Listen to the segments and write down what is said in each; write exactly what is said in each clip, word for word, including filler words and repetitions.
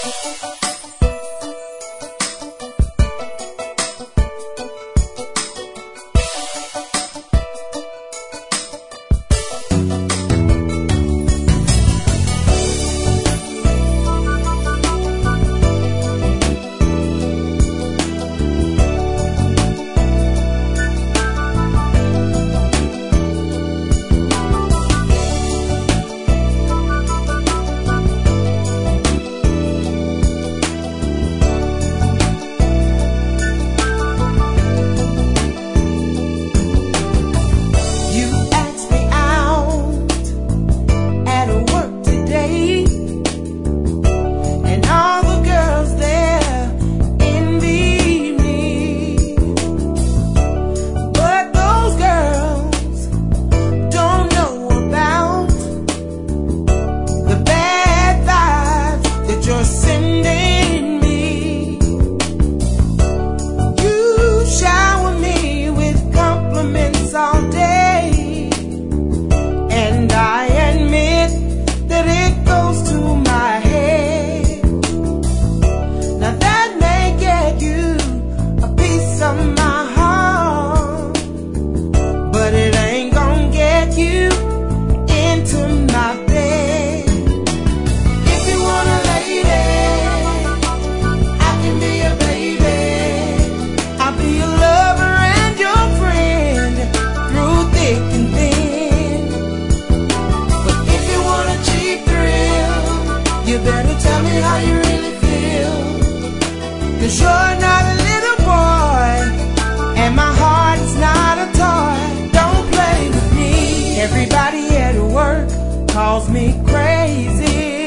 Cause you're not a little boy, and my heart is not a toy. Don't play with me. Everybody at work calls me crazy,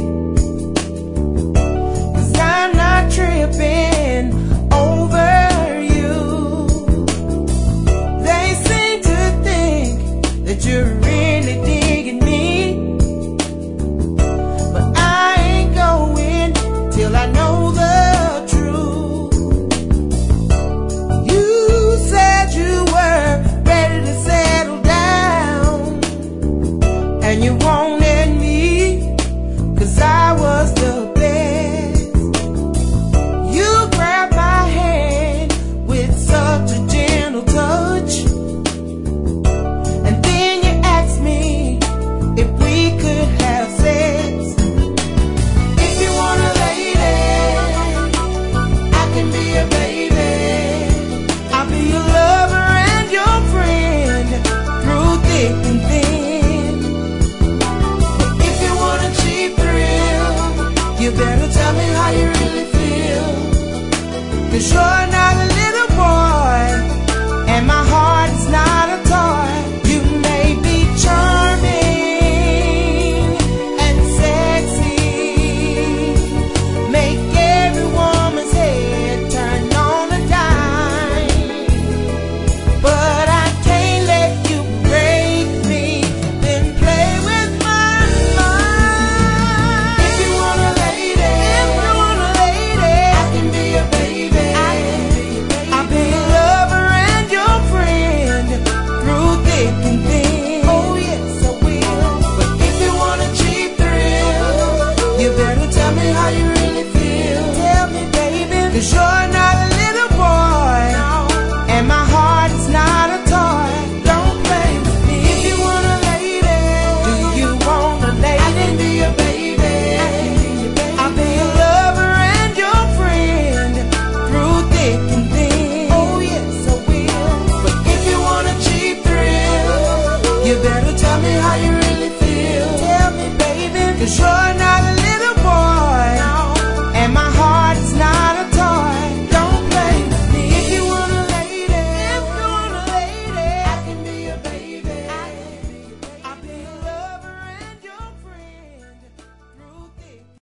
cause I'm not tripping over you. They seem to think that you're really digging me, but I ain't going till I know the you wanted me, cause I was the best. You grabbed my hand with such a gentle touch, and then you asked me if we could have sex. If you want a lady, I can be a baby. I'll be your lover and your friend through thick and thin. You better tell me how you really feel, cause you're not a little boy, and my heart is not a toy. You may be charming and sexy, make every woman's head turn on a dime, but I can't let you break me, then play with my mind. If you wanna how you really feel, tell me baby, cause you're not a little boy, no, and my heart is not a toy. Don't play with me. If you want a lady, do you want a lady? I can be your baby, I'll be your lover and your friend through thick and thin. Oh yes I will. But if you want a cheap thrill, you better tell me how you really feel, tell me baby, cause you're not